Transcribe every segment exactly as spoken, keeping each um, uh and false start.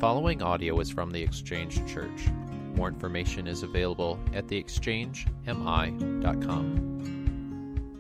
following audio is from the Exchange Church. More information is available at the exchange m i dot com.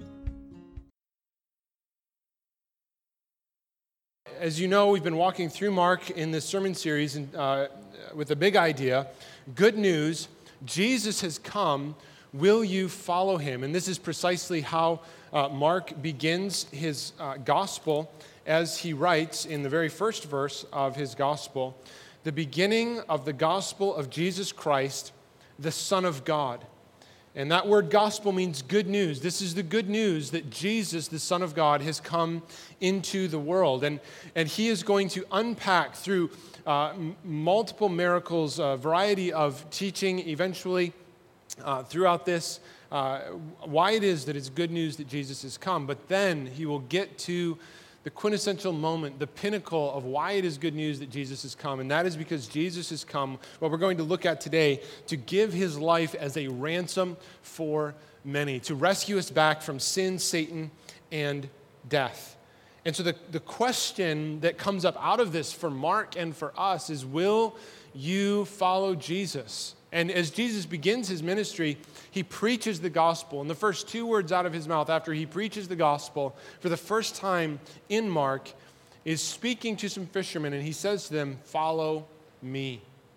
As you know, we've been walking through Mark in this sermon series and, uh, with a big idea, good news, Jesus has come, will you follow him? And this is precisely how uh, Mark begins his uh, gospel as he writes in the very first verse of his gospel, the beginning of the gospel of Jesus Christ, the Son of God. And that word gospel means good news. This is the good news that Jesus, the Son of God, has come into the world. And, and he is going to unpack through uh, m- multiple miracles, a variety of teaching, eventually uh, throughout this, uh, why it is that it's good news that Jesus has come. But then he will get to the quintessential moment, the pinnacle of why it is good news that Jesus has come, and that is because Jesus has come, what we're going to look at today, to give his life as a ransom for many, to rescue us back from sin, Satan, and death. And so the, the question that comes up out of this for Mark and for us is, will you follow Jesus? And as Jesus begins his ministry, he preaches the gospel. And the first two words out of his mouth after he preaches the gospel for the first time in Mark is speaking to some fishermen. And he says to them, follow me.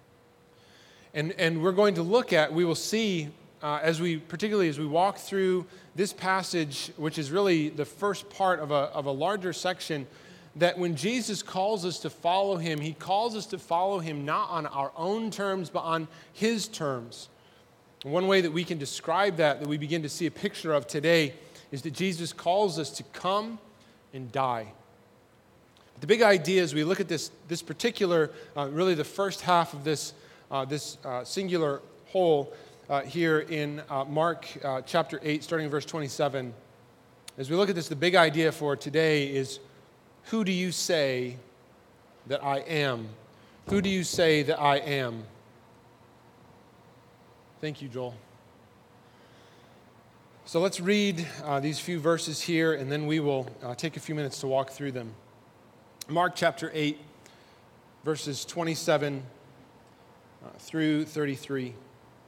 And, and we're going to look at, we will see, uh, as we, particularly as we walk through this passage, which is really the first part of a, of a larger section, that when Jesus calls us to follow him, he calls us to follow him not on our own terms, but on his terms. And one way that we can describe that, that we begin to see a picture of today, is that Jesus calls us to come and die. But the big idea as we look at this, this particular, uh, really the first half of this, uh, this uh, singular whole uh, here in uh, Mark uh, chapter eight, starting in verse twenty-seven. As we look at this, the big idea for today is, who do you say that I am? Who do you say that I am? Thank you, Joel. So let's read uh, these few verses here, and then we will uh, take a few minutes to walk through them. Mark chapter eight, verses twenty-seven uh, through thirty-three.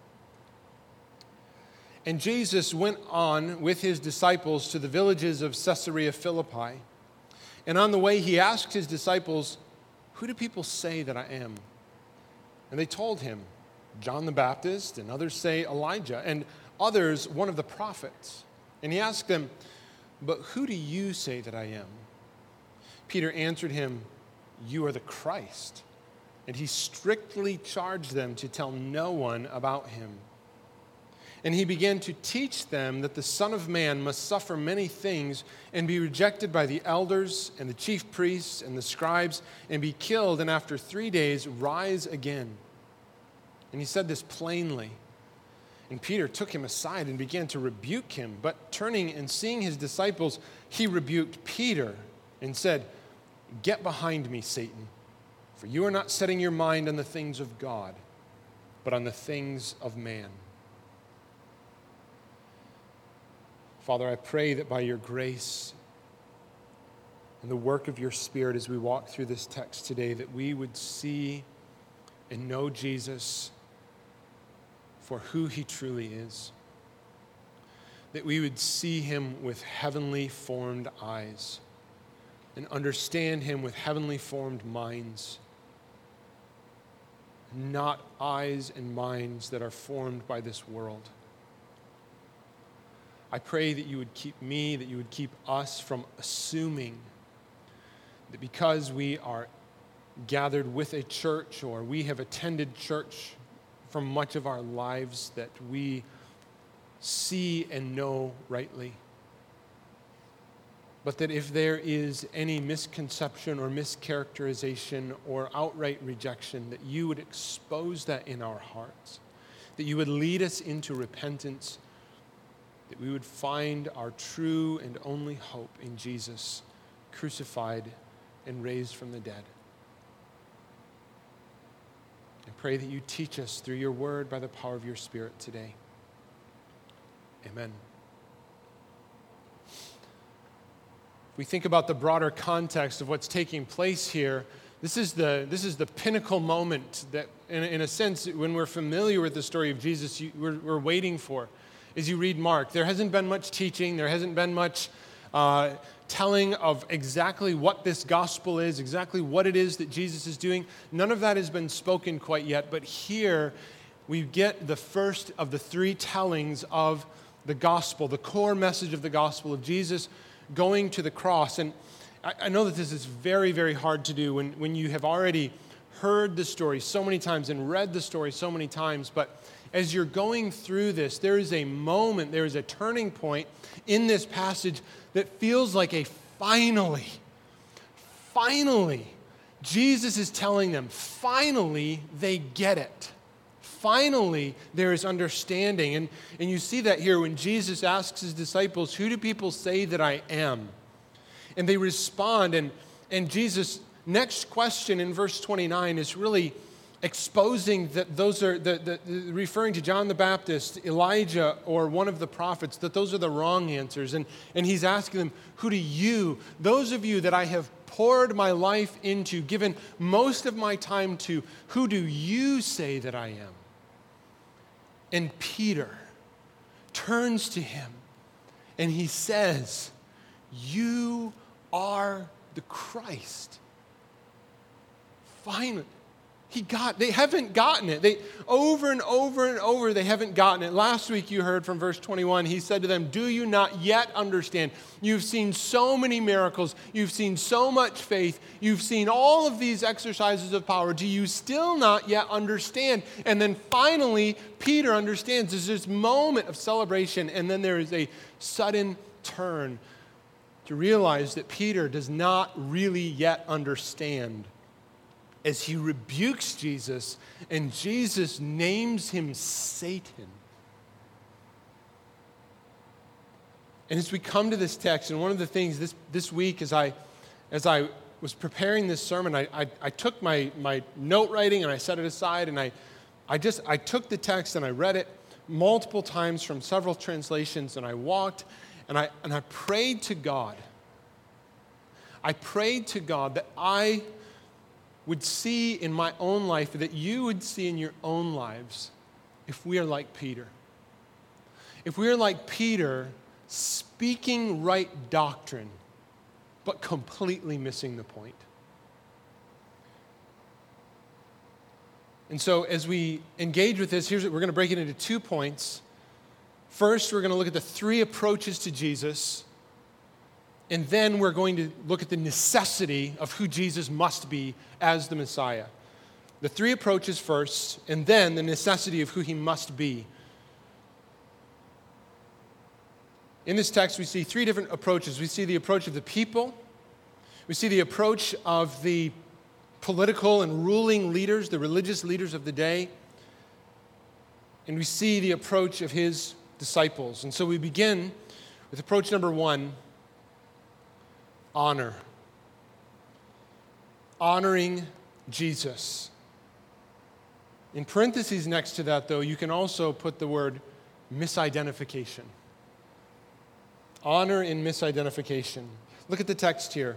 And Jesus went on with his disciples to the villages of Caesarea Philippi. And on the way, he asked his disciples, who do people say that I am? And they told him, John the Baptist, and others say Elijah, and others one of the prophets. And he asked them, but who do you say that I am? Peter answered him, you are the Christ. And he strictly charged them to tell no one about him. And he began to teach them that the Son of Man must suffer many things and be rejected by the elders and the chief priests and the scribes and be killed, and after three days rise again. And he said this plainly. And Peter took him aside and began to rebuke him. But turning and seeing his disciples, he rebuked Peter and said, get behind me, Satan, for you are not setting your mind on the things of God, but on the things of man. Father, I pray that by your grace and the work of your Spirit as we walk through this text today, that we would see and know Jesus for who he truly is. That we would see him with heavenly formed eyes and understand him with heavenly formed minds, not eyes and minds that are formed by this world. I pray that you would keep me, that you would keep us from assuming that because we are gathered with a church or we have attended church for much of our lives that we see and know rightly. But that if there is any misconception or mischaracterization or outright rejection, that you would expose that in our hearts, that you would lead us into repentance, that we would find our true and only hope in Jesus, crucified and raised from the dead. I pray that you teach us through your word by the power of your Spirit today. Amen. If we think about the broader context of what's taking place here, This is the, this is the pinnacle moment that, in, in a sense, when we're familiar with the story of Jesus, you, we're, we're waiting for. As you read Mark, there hasn't been much teaching, there hasn't been much uh, telling of exactly what this gospel is, exactly what it is that Jesus is doing. None of that has been spoken quite yet, but here we get the first of the three tellings of the gospel, the core message of the gospel of Jesus going to the cross. And I, I know that this is very, very hard to do when, when you have already heard the story so many times and read the story so many times, but as you're going through this, there is a moment, there is a turning point in this passage that feels like a finally, finally, Jesus is telling them, finally, they get it. Finally, there is understanding. And, and you see that here when Jesus asks his disciples, who do people say that I am? And they respond, and, and Jesus' next question in verse twenty-nine is really exposing that those are, the, the, the, referring to John the Baptist, Elijah, or one of the prophets, that those are the wrong answers. And, and he's asking them, who do you, those of you that I have poured my life into, given most of my time to, who do you say that I am? And Peter turns to him and he says, you are the Christ. Finally. He got, they haven't gotten it. They, over and over and over, they haven't gotten it. Last week you heard from verse twenty-one, he said to them, do you not yet understand? You've seen so many miracles. You've seen so much faith. You've seen all of these exercises of power. Do you still not yet understand? And then finally, Peter understands. There's this moment of celebration, and then there is a sudden turn to realize that Peter does not really yet understand, as he rebukes Jesus, and Jesus names him Satan. And as we come to this text, and one of the things this, this week as I, as I was preparing this sermon, I, I, I took my, my note writing and I set it aside, and I, I just I took the text and I read it multiple times from several translations, and I walked and I and I prayed to God. I prayed to God that I would see in my own life, that you would see in your own lives, if we are like Peter. If we are like Peter, speaking right doctrine, but completely missing the point. And so as we engage with this, here's what we're going to break it into two points. First, we're going to look at the three approaches to Jesus. And then we're going to look at the necessity of who Jesus must be as the Messiah. The three approaches first, and then the necessity of who he must be. In this text, we see three different approaches. We see the approach of the people. We see the approach of the political and ruling leaders, the religious leaders of the day. And we see the approach of his disciples. And so we begin with approach number one, honor. Honoring Jesus. In parentheses next to that, though, you can also put the word misidentification. Honor in misidentification. Look at the text here.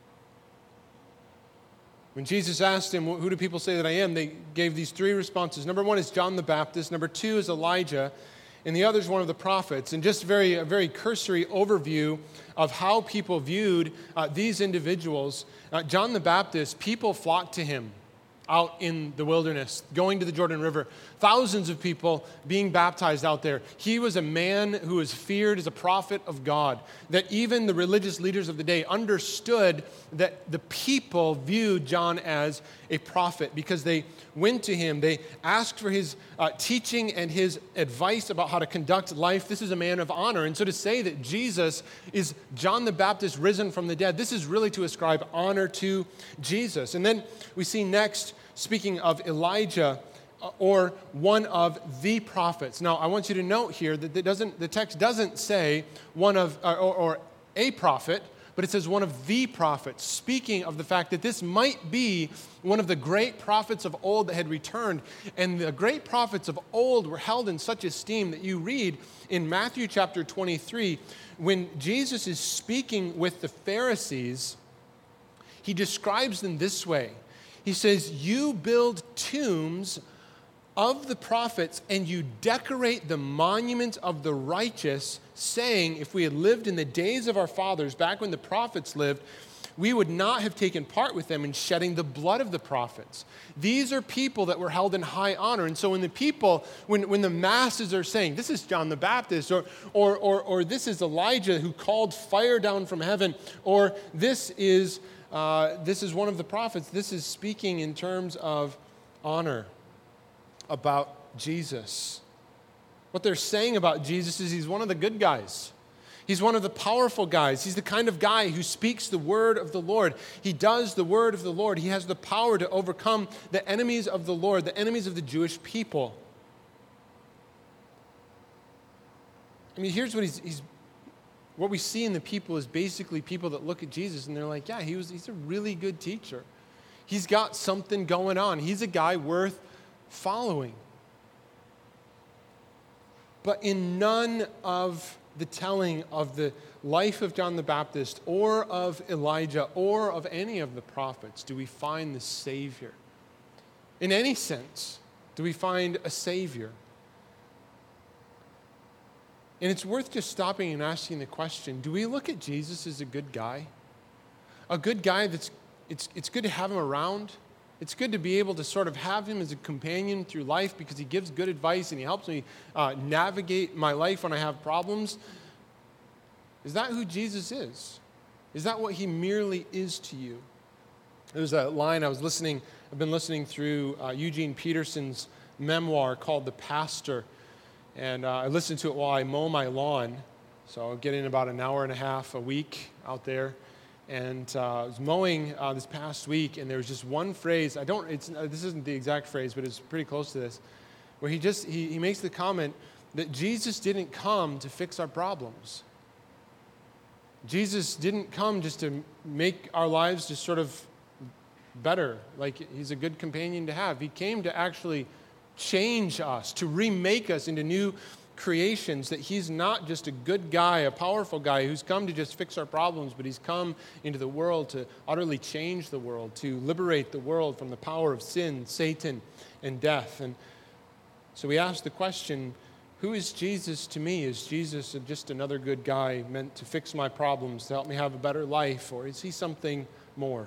When Jesus asked him, who do people say that I am? They gave these three responses. Number one is John the Baptist. Number two is Elijah. And the other is one of the prophets. And just very, a very cursory overview of how people viewed uh, these individuals. Uh, John the Baptist, people flocked to him out in the wilderness, going to the Jordan River. Thousands of people being baptized out there. He was a man who was feared as a prophet of God, that even the religious leaders of the day understood that the people viewed John as a prophet because they went to him. They asked for his uh, teaching and his advice about how to conduct life. This is a man of honor. And so to say that Jesus is John the Baptist risen from the dead, this is really to ascribe honor to Jesus. And then we see next, speaking of Elijah, or one of the prophets. Now, I want you to note here that it doesn't, the text doesn't say one of, or, or a prophet, but it says one of the prophets, speaking of the fact that this might be one of the great prophets of old that had returned. And the great prophets of old were held in such esteem that you read in Matthew chapter twenty-three, when Jesus is speaking with the Pharisees, he describes them this way. He says, you build tombs of the prophets and you decorate the monument of the righteous, saying, if we had lived in the days of our fathers, back when the prophets lived, we would not have taken part with them in shedding the blood of the prophets. These are people that were held in high honor. And so when the people, when, when the masses are saying, this is John the Baptist, or, or, or, or this is Elijah who called fire down from heaven, or this is, uh, this is one of the prophets, this is speaking in terms of honor about Jesus. What they're saying about Jesus is he's one of the good guys. He's one of the powerful guys. He's the kind of guy who speaks the word of the Lord. He does the word of the Lord. He has the power to overcome the enemies of the Lord, the enemies of the Jewish people. I mean, here's what he's, he's what we see in the people is basically people that look at Jesus and they're like, yeah, he was, he's a really good teacher. He's got something going on. He's a guy worth following. But in none of the telling of the life of John the Baptist or of Elijah or of any of the prophets do we find the Savior. In any sense, do we find a Savior? And it's worth just stopping and asking the question, do we look at Jesus as a good guy? A good guy that's, it's, it's good to have him around. It's good to be able to sort of have him as a companion through life because he gives good advice and he helps me uh, navigate my life when I have problems. Is that who Jesus is? Is that what he merely is to you? There's a line I was listening, I've been listening through uh, Eugene Peterson's memoir called The Pastor. And uh, I listen to it while I mow my lawn. So I get in about an hour and a half a week out there. And uh, I was mowing uh, this past week, and there was just one phrase. I don't. It's uh, this isn't the exact phrase, but it's pretty close to this, where he just he, he makes the comment that Jesus didn't come to fix our problems. Jesus didn't come just to make our lives just sort of better, like he's a good companion to have. He came to actually change us, to remake us into new creations, that he's not just a good guy, a powerful guy who's come to just fix our problems, but he's come into the world to utterly change the world, to liberate the world from the power of sin, Satan, and death. And so we ask the question, who is Jesus to me? Is Jesus just another good guy meant to fix my problems, to help me have a better life, or is he something more?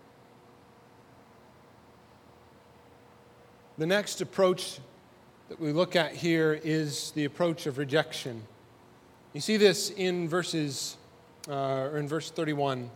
The next approach that we look at here is the approach of rejection. You see this in verses, uh, or in verse thirty-one.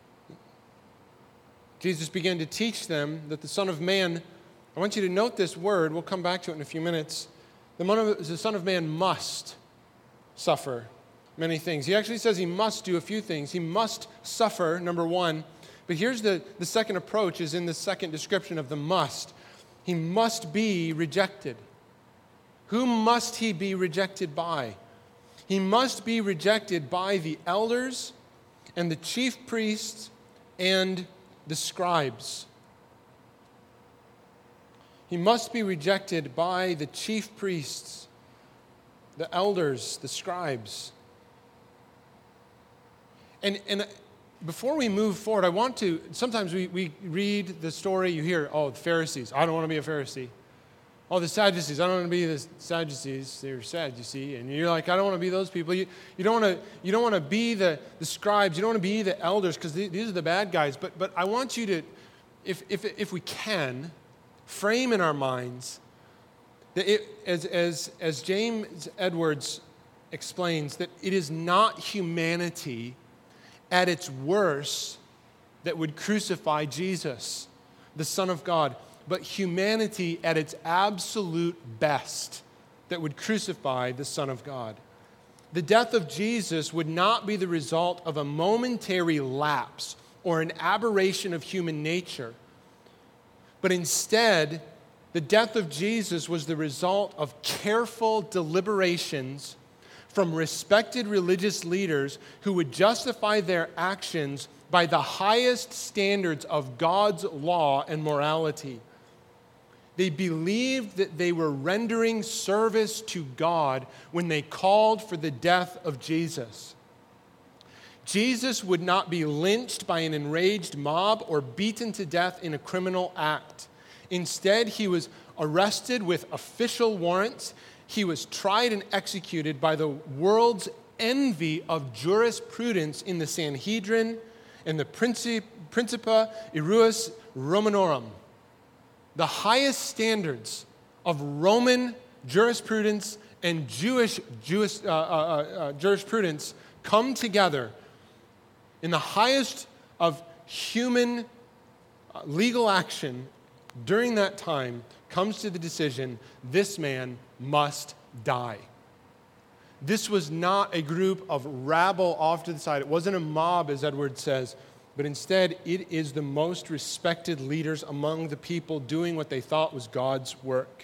Jesus began to teach them that the Son of Man, I want you to note this word, we'll come back to it in a few minutes. The Son of Man must suffer many things. He actually says he must do a few things. He must suffer, number one. But here's the, the second approach is in the second description of the must. He must be rejected. Who must he be rejected by? He must be rejected by the elders and the chief priests and the scribes. He must be rejected by the chief priests, the elders, the scribes. And, and before we move forward, I want to, sometimes we, we read the story, you hear, oh, the Pharisees, I don't want to be a Pharisee. Oh, the Sadducees, I don't want to be the Sadducees, they're sad, you see. And you're like, I don't want to be those people. You, you don't want to you don't want to be the, the scribes, you don't want to be the elders, because these are the bad guys. But but I want you to, if if if we can, frame in our minds that it, as as as James Edwards explains, that it is not humanity at its worst that would crucify Jesus, the Son of God, but humanity at its absolute best that would crucify the Son of God. The death of Jesus would not be the result of a momentary lapse or an aberration of human nature, but instead, the death of Jesus was the result of careful deliberations from respected religious leaders who would justify their actions by the highest standards of God's law and morality. They believed that they were rendering service to God when they called for the death of Jesus. Jesus would not be lynched by an enraged mob or beaten to death in a criminal act. Instead, he was arrested with official warrants. He was tried and executed by the world's envy of jurisprudence in the Sanhedrin and the Princi- Principia Iuris Romanorum, the highest standards of Roman jurisprudence and Jewish, Jewish uh, uh, uh, jurisprudence come together in the highest of human uh, legal action during that time, comes to the decision, this man must die. This was not a group of rabble off to the side. It wasn't a mob, as Edward says, but instead it is the most respected leaders among the people doing what they thought was God's work.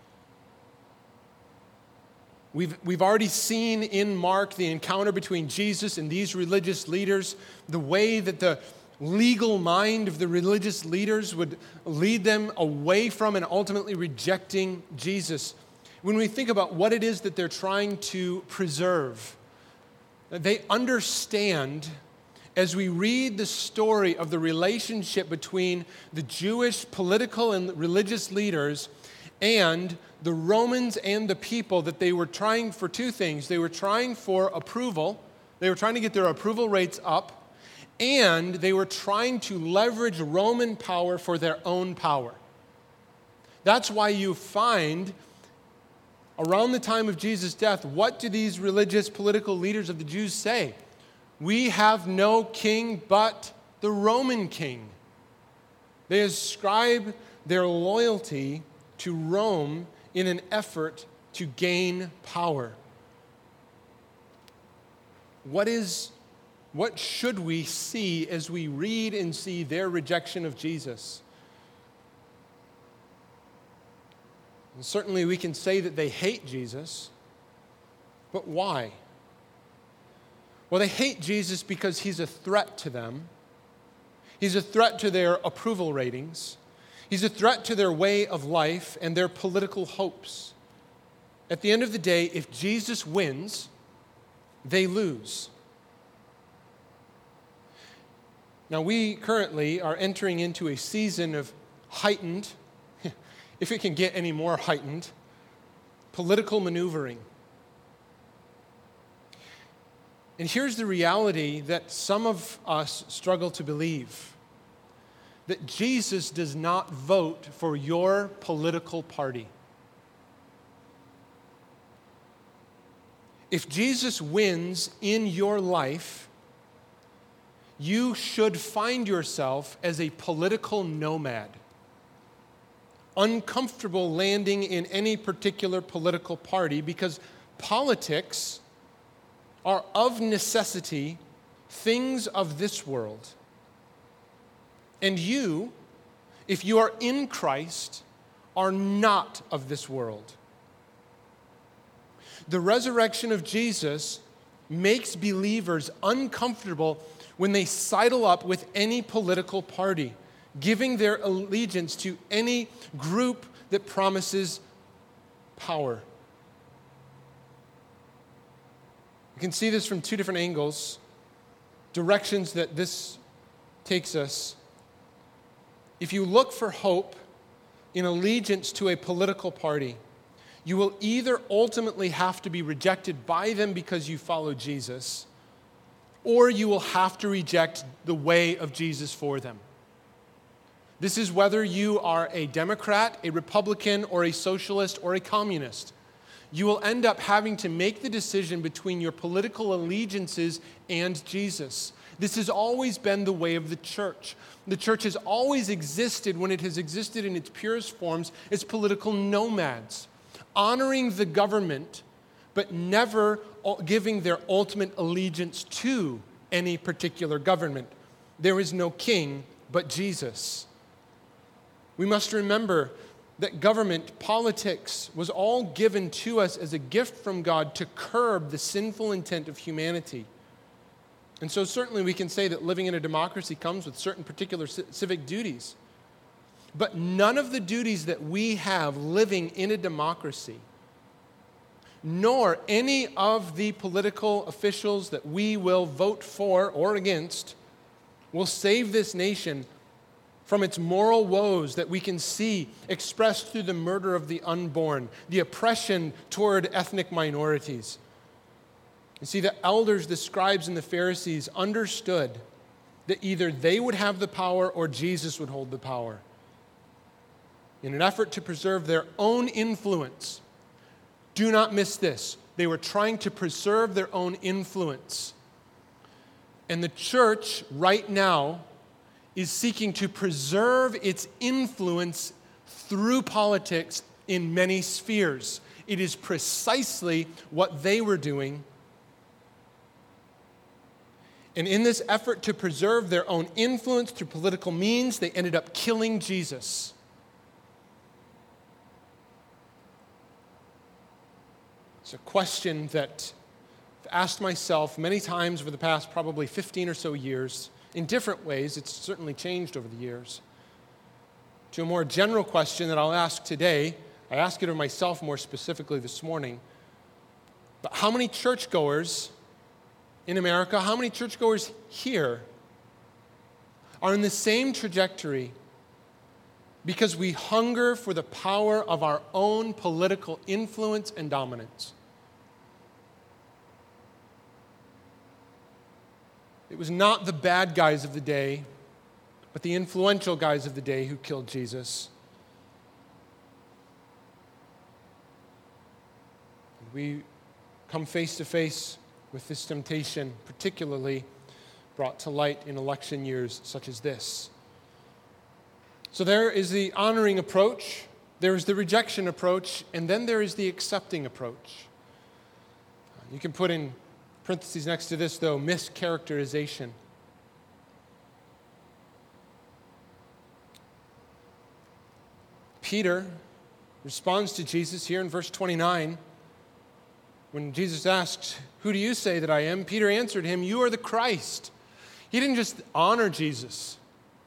We've, we've already seen in Mark the encounter between Jesus and these religious leaders, the way that the legal mind of the religious leaders would lead them away from and ultimately rejecting Jesus. When we think about what it is that they're trying to preserve, they understand, as we read the story of the relationship between the Jewish political and religious leaders and the Romans and the people, that they were trying for two things. They were trying for approval. They were trying to get their approval rates up, and they were trying to leverage Roman power for their own power. That's why you find around the time of Jesus' death, what do these religious political leaders of the Jews say? We have no king but the Roman king. They ascribe their loyalty to Rome in an effort to gain power. What is, what should we see as we read and see their rejection of Jesus? And certainly we can say that they hate Jesus, but why? Well, they hate Jesus because he's a threat to them. He's a threat to their approval ratings. He's a threat to their way of life and their political hopes. At the end of the day, if Jesus wins, they lose. Now, we currently are entering into a season of heightened, if it can get any more heightened, political maneuvering. And here's the reality that some of us struggle to believe: that Jesus does not vote for your political party. If Jesus wins in your life, you should find yourself as a political nomad, uncomfortable landing in any particular political party, because politics are of necessity things of this world. And you, if you are in Christ, are not of this world. The resurrection of Jesus makes believers uncomfortable when they sidle up with any political party, giving their allegiance to any group that promises power. You can see this from two different angles, directions that this takes us. If you look for hope in allegiance to a political party, you will either ultimately have to be rejected by them because you follow Jesus, or you will have to reject the way of Jesus for them. This is whether you are a Democrat, a Republican, or a socialist, or a communist. You will end up having to make the decision between your political allegiances and Jesus. This has always been the way of the church. The church has always existed, when it has existed in its purest forms, as political nomads, honoring the government, but never giving their ultimate allegiance to any particular government. There is no king but Jesus. We must remember that government, politics, was all given to us as a gift from God to curb the sinful intent of humanity. And so certainly we can say that living in a democracy comes with certain particular c- civic duties. But none of the duties that we have living in a democracy, nor any of the political officials that we will vote for or against will save this nation from its moral woes that we can see expressed through the murder of the unborn, the oppression toward ethnic minorities. You see, the elders, the scribes, and the Pharisees understood that either they would have the power or Jesus would hold the power. In an effort to preserve their own influence, do not miss this. They were trying to preserve their own influence. And the church right now is seeking to preserve its influence through politics in many spheres. It is precisely what they were doing. And in this effort to preserve their own influence through political means, they ended up killing Jesus. It's a question that I've asked myself many times over the past probably fifteen or so years. In different ways, it's certainly changed over the years. To a more general question that I'll ask today, I ask it of myself more specifically this morning. But how many churchgoers in America, how many churchgoers here are in the same trajectory because we hunger for the power of our own political influence and dominance? It was not the bad guys of the day, but the influential guys of the day who killed Jesus. We come face to face with this temptation, particularly brought to light in election years such as this. So there is the honoring approach, there is the rejection approach, and then there is the accepting approach. You can put in parentheses next to this, though, mischaracterization. Peter responds to Jesus here in verse twenty-nine. When Jesus asks, "Who do you say that I am?" Peter answered him, "You are the Christ." He didn't just honor Jesus.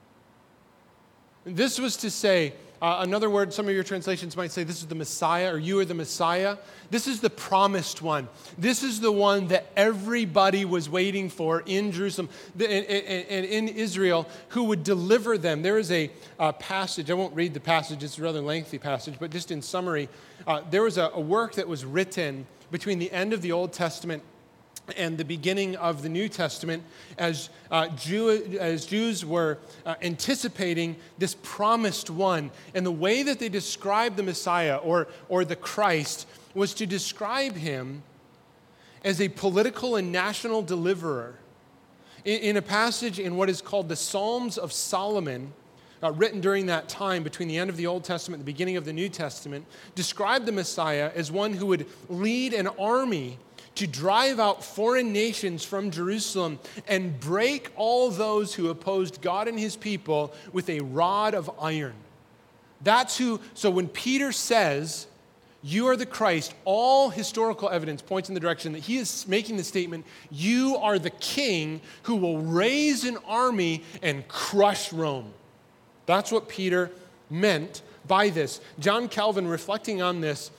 This was to say, uh, another word, some of your translations might say, this is the Messiah, or you are the Messiah. This is the promised one. This is the one that everybody was waiting for in Jerusalem and in Israel, who would deliver them. There is a uh, passage, I won't read the passage, it's a rather lengthy passage, but just in summary, uh, there was a, a work that was written between the end of the Old Testament and the beginning of the New Testament, as, uh, Jew, as Jews were uh, anticipating this promised one. And the way that they described the Messiah or, or the Christ was to describe him as a political and national deliverer. In, in a passage in what is called the Psalms of Solomon, uh, written during that time between the end of the Old Testament and the beginning of the New Testament, described the Messiah as one who would lead an army to drive out foreign nations from Jerusalem and break all those who opposed God and his people with a rod of iron. That's who, so when Peter says, "You are the Christ," all historical evidence points in the direction that he is making the statement, you are the king who will raise an army and crush Rome. That's what Peter meant by this. John Calvin, reflecting on this,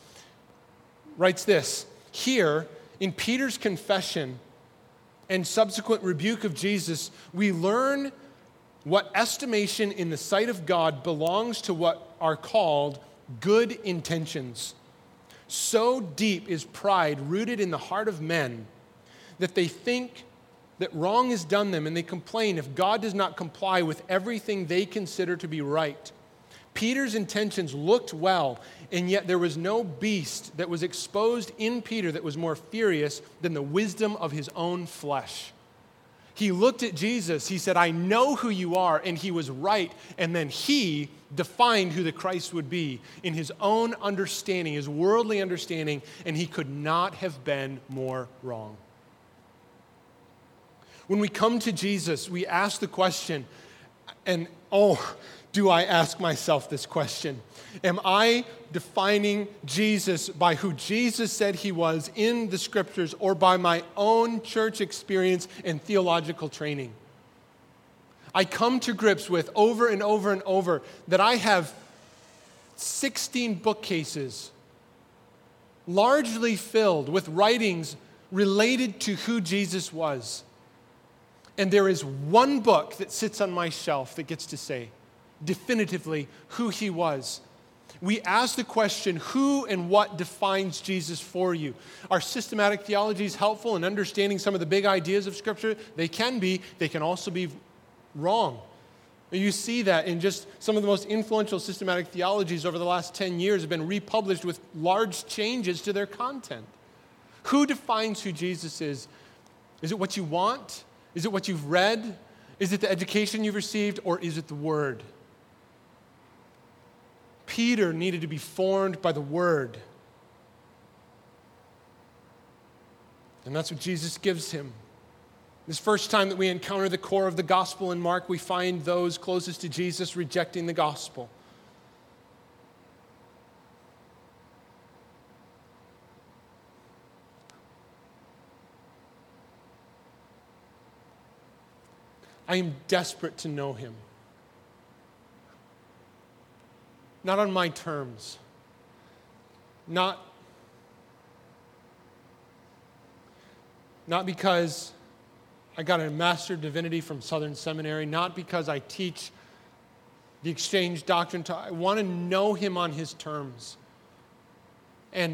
writes this, here, in Peter's confession and subsequent rebuke of Jesus, we learn what estimation in the sight of God belongs to what are called good intentions. So deep is pride rooted in the heart of men that they think that wrong is done them, and they complain if God does not comply with everything they consider to be right. Peter's intentions looked well, and yet there was no beast that was exposed in Peter that was more furious than the wisdom of his own flesh. He looked at Jesus, he said, "I know who you are," and he was right, and then he defined who the Christ would be in his own understanding, his worldly understanding, and he could not have been more wrong. When we come to Jesus, we ask the question, and oh, do I ask myself this question? Am I defining Jesus by who Jesus said he was in the scriptures or by my own church experience and theological training? I come to grips with over and over and over that I have sixteen bookcases largely filled with writings related to who Jesus was. And there is one book that sits on my shelf that gets to say definitively who he was. We ask the question, who and what defines Jesus for you? Are systematic theologies helpful in understanding some of the big ideas of Scripture? They can be. They can also be wrong. You see that in just some of the most influential systematic theologies over the last ten years have been republished with large changes to their content. Who defines who Jesus is? Is it what you want? Is it what you've read? Is it the education you've received? Or is it the Word? Peter needed to be formed by the Word. And that's what Jesus gives him. This first time that we encounter the core of the gospel in Mark, we find those closest to Jesus rejecting the gospel. I am desperate to know him. Not on my terms. Not, not because I got a Master of Divinity from Southern Seminary, not because I teach the exchange doctrine. To, I want to know him on his terms. And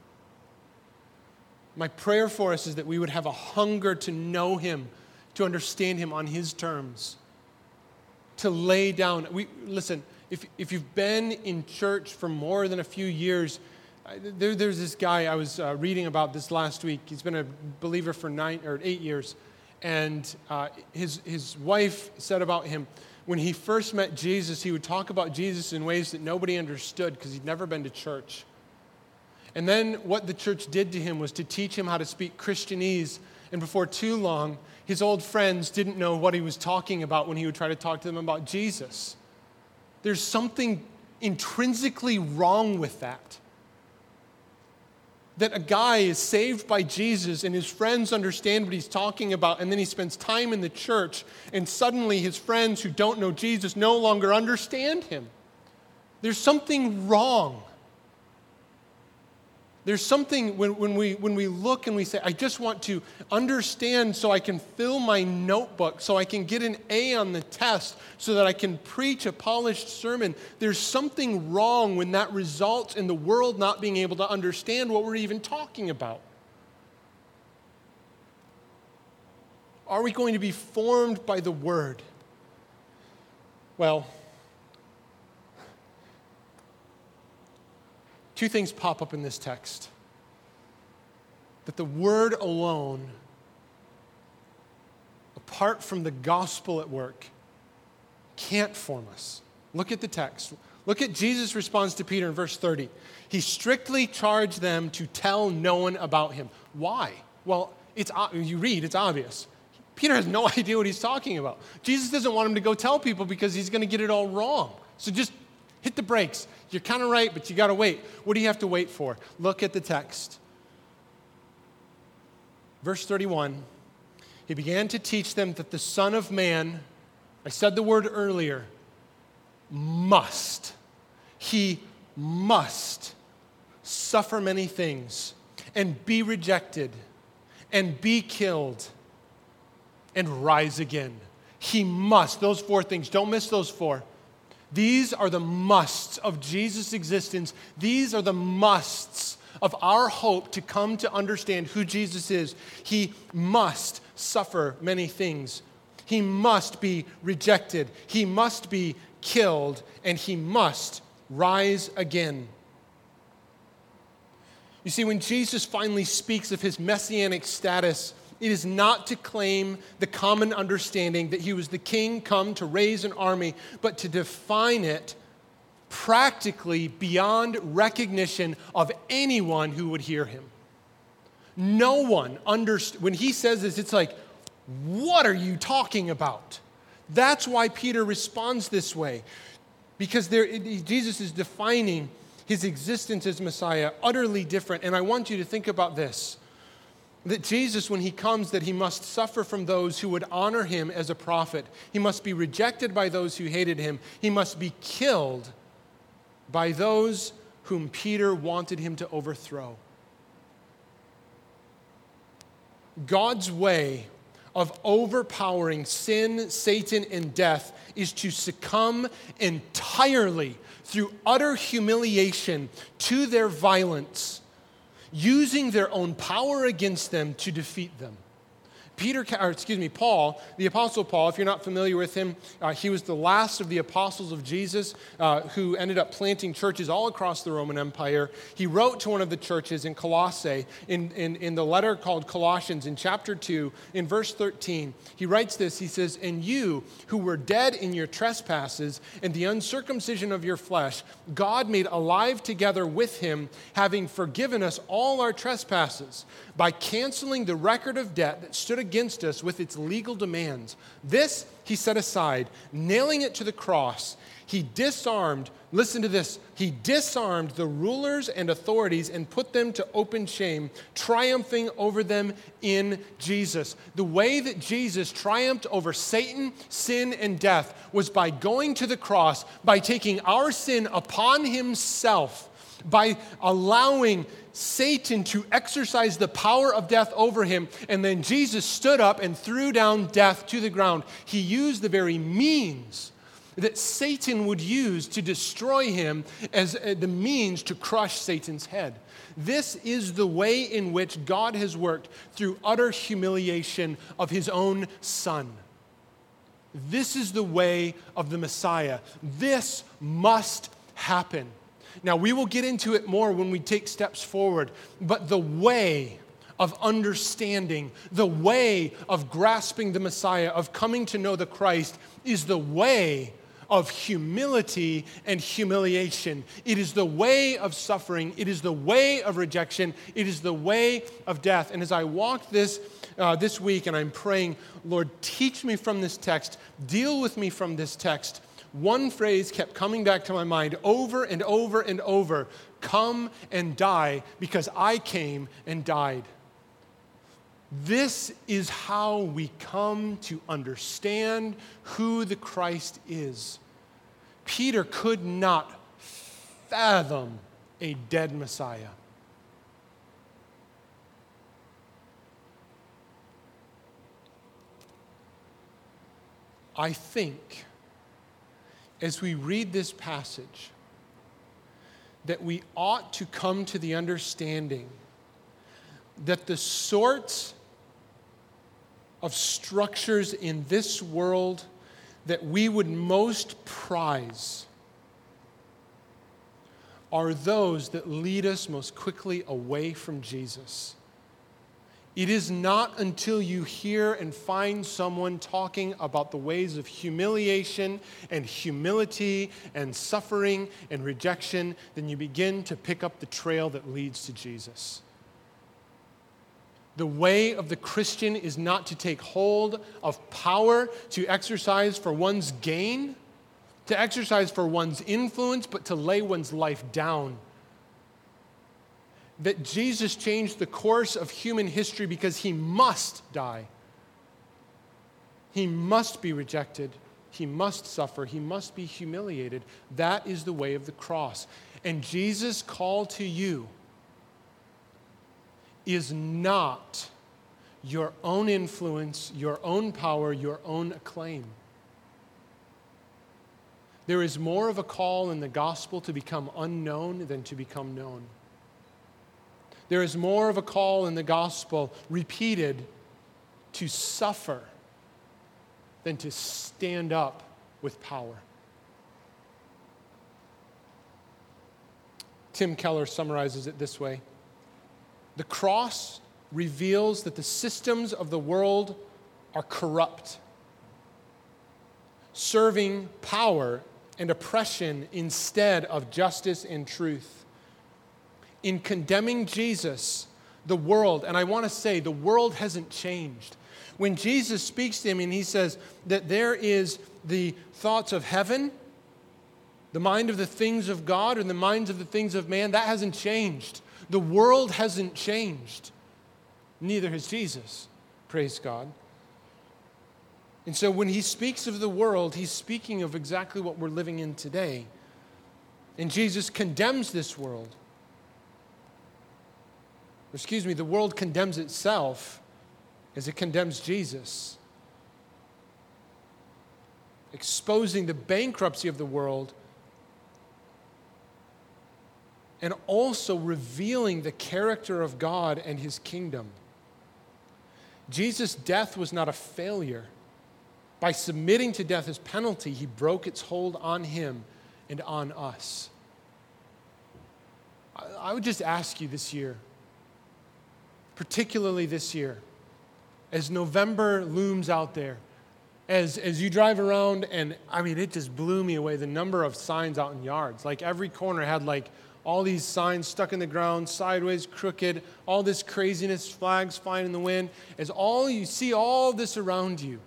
my prayer for us is that we would have a hunger to know him, to understand him on his terms, to lay down. We listen, if, if you've been in church for more than a few years, there, there's this guy I was uh, reading about this last week. He's been a believer for nine or eight years. And uh, his, his wife said about him, when he first met Jesus, he would talk about Jesus in ways that nobody understood because he'd never been to church. And then what the church did to him was to teach him how to speak Christianese. And before too long, his old friends didn't know what he was talking about when he would try to talk to them about Jesus. There's something intrinsically wrong with that. That a guy is saved by Jesus and his friends understand what he's talking about, and then he spends time in the church, and suddenly his friends who don't know Jesus no longer understand him. There's something wrong. There's something when, when we when we look and we say, I just want to understand so I can fill my notebook, so I can get an A on the test, so that I can preach a polished sermon. There's something wrong when that results in the world not being able to understand what we're even talking about. Are we going to be formed by the Word? Well, two things pop up in this text. That the Word alone, apart from the gospel at work, can't form us. Look at the text. Look at Jesus' response to Peter in verse thirty. He strictly charged them to tell no one about him. Why? Well, it's you read, it's obvious. Peter has no idea what he's talking about. Jesus doesn't want him to go tell people because he's going to get it all wrong. So just hit the brakes. You're kind of right, but you got to wait. What do you have to wait for? Look at the text. Verse thirty-one, he began to teach them that the Son of Man, I said the word earlier, must, he must suffer many things and be rejected and be killed and rise again. He must. Those four things. Don't miss those four. These are the musts of Jesus' existence. These are the musts of our hope to come to understand who Jesus is. He must suffer many things. He must be rejected. He must be killed. And he must rise again. You see, when Jesus finally speaks of his messianic status, it is not to claim the common understanding that he was the king come to raise an army, but to define it practically beyond recognition of anyone who would hear him. No one understands. When he says this, it's like, what are you talking about? That's why Peter responds this way, because there, Jesus is defining his existence as Messiah utterly different. And I want you to think about this. That Jesus, when he comes, that he must suffer from those who would honor him as a prophet. He must be rejected by those who hated him. He must be killed by those whom Peter wanted him to overthrow. God's way of overpowering sin, Satan, and death is to succumb entirely through utter humiliation to their violence, using their own power against them to defeat them. Peter, or excuse me, Paul, the Apostle Paul, if you're not familiar with him, uh, he was the last of the apostles of Jesus uh, who ended up planting churches all across the Roman Empire. He wrote to one of the churches in Colossae, in, in, in the letter called Colossians, in chapter two, in verse thirteen. He writes this, he says, "And you who were dead in your trespasses and the uncircumcision of your flesh, God made alive together with him, having forgiven us all our trespasses, by canceling the record of debt that stood against us with its legal demands. This he set aside, nailing it to the cross. He disarmed, listen to this, he disarmed the rulers and authorities and put them to open shame, triumphing over them in Jesus." The way that Jesus triumphed over Satan, sin, and death was by going to the cross, by taking our sin upon himself, by allowing Satan to exercise the power of death over him, and then Jesus stood up and threw down death to the ground. He used the very means that Satan would use to destroy him as the means to crush Satan's head. This is the way in which God has worked through utter humiliation of his own Son. This is the way of the Messiah. This must happen. Now, we will get into it more when we take steps forward, but the way of understanding, the way of grasping the Messiah, of coming to know the Christ, is the way of humility and humiliation. It is the way of suffering. It is the way of rejection. It is the way of death. And as I walked this uh, this week, and I'm praying, Lord, teach me from this text, deal with me from this text, one phrase kept coming back to my mind over and over and over: "Come and die, because I came and died." This is how we come to understand who the Christ is. Peter could not fathom a dead Messiah. I think, as we read this passage, that we ought to come to the understanding that the sorts of structures in this world that we would most prize are those that lead us most quickly away from Jesus. It is not until you hear and find someone talking about the ways of humiliation and humility and suffering and rejection, then you begin to pick up the trail that leads to Jesus. The way of the Christian is not to take hold of power to exercise for one's gain, to exercise for one's influence, but to lay one's life down. That Jesus changed the course of human history because he must die. He must be rejected. He must suffer. He must be humiliated. That is the way of the cross. And Jesus' call to you is not your own influence, your own power, your own acclaim. There is more of a call in the gospel to become unknown than to become known. There is more of a call in the gospel repeated to suffer than to stand up with power. Tim Keller summarizes it this way: the cross reveals that the systems of the world are corrupt, serving power and oppression instead of justice and truth. In condemning Jesus, the world, and I want to say the world hasn't changed. When Jesus speaks to him and he says that there is the thoughts of heaven, the mind of the things of God, and the minds of the things of man, that hasn't changed. The world hasn't changed. Neither has Jesus. Praise God. And so when he speaks of the world, he's speaking of exactly what we're living in today. And Jesus condemns this world. Excuse me, the world condemns itself as it condemns Jesus, exposing the bankruptcy of the world and also revealing the character of God and his kingdom. Jesus' death was not a failure. By submitting to death as penalty, he broke its hold on him and on us. I would just ask you this year, particularly this year, as November looms out there, as, as you drive around, and I mean, it just blew me away, the number of signs out in yards. Like every corner had like all these signs stuck in the ground, sideways, crooked, all this craziness, flags flying in the wind. As all you see all this around you,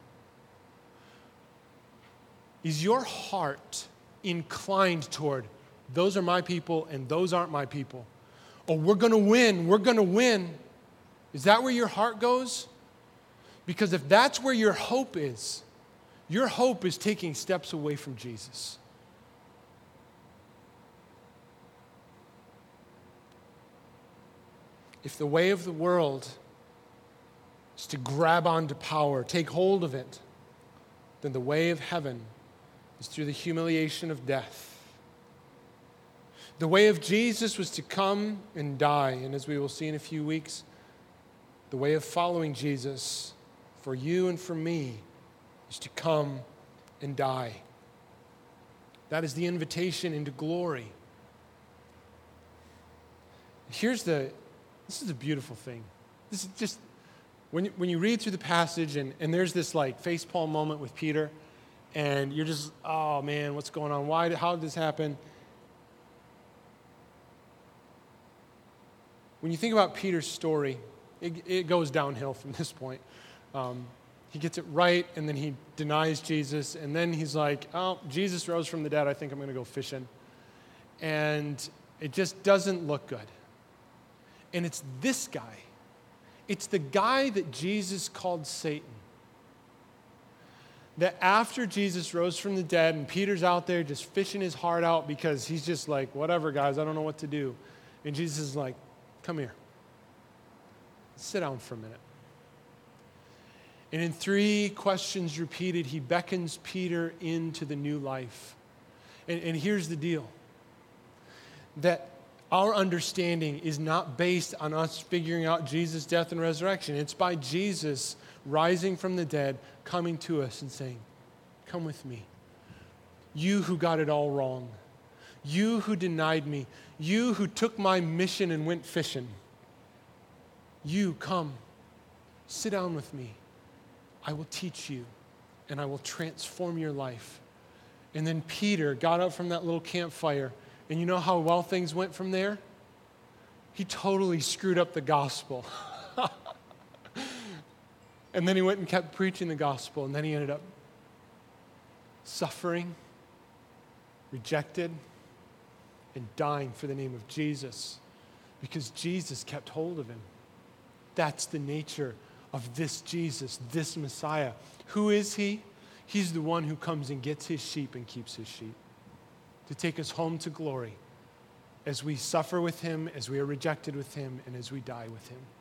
is your heart inclined toward, those are my people and those aren't my people? Oh, we're going to win, we're going to win. Is that where your heart goes? Because if that's where your hope is, your hope is taking steps away from Jesus. If the way of the world is to grab onto power, take hold of it, then the way of heaven is through the humiliation of death. The way of Jesus was to come and die, and as we will see in a few weeks, the way of following Jesus for you and for me is to come and die. That is the invitation into glory. Here's the This is a beautiful thing. This is just, when you, when you read through the passage and, and there's this like facepalm moment with Peter, and you're just, oh man, what's going on? Why? How did this happen? When you think about Peter's story, it, it goes downhill from this point. Um, he gets it right, and then he denies Jesus, and then he's like, oh, Jesus rose from the dead. I think I'm going to go fishing. And it just doesn't look good. And it's this guy. It's the guy that Jesus called Satan. That after Jesus rose from the dead and Peter's out there just fishing his heart out because he's just like, whatever, guys, I don't know what to do. And Jesus is like, come here. Sit down for a minute. And in three questions repeated, he beckons Peter into the new life. And, and here's the deal. That our understanding is not based on us figuring out Jesus' death and resurrection. It's by Jesus rising from the dead, coming to us and saying, come with me. You who got it all wrong. You who denied me. You who took my mission and went fishing. You, come, sit down with me. I will teach you, and I will transform your life. And then Peter got up from that little campfire. And you know how well things went from there? He totally screwed up the gospel. And then he went and kept preaching the gospel, and then he ended up suffering, rejected, and dying for the name of Jesus because Jesus kept hold of him. That's the nature of this Jesus, this Messiah. Who is he? He's the one who comes and gets his sheep and keeps his sheep, to take us home to glory as we suffer with him, as we are rejected with him, and as we die with him.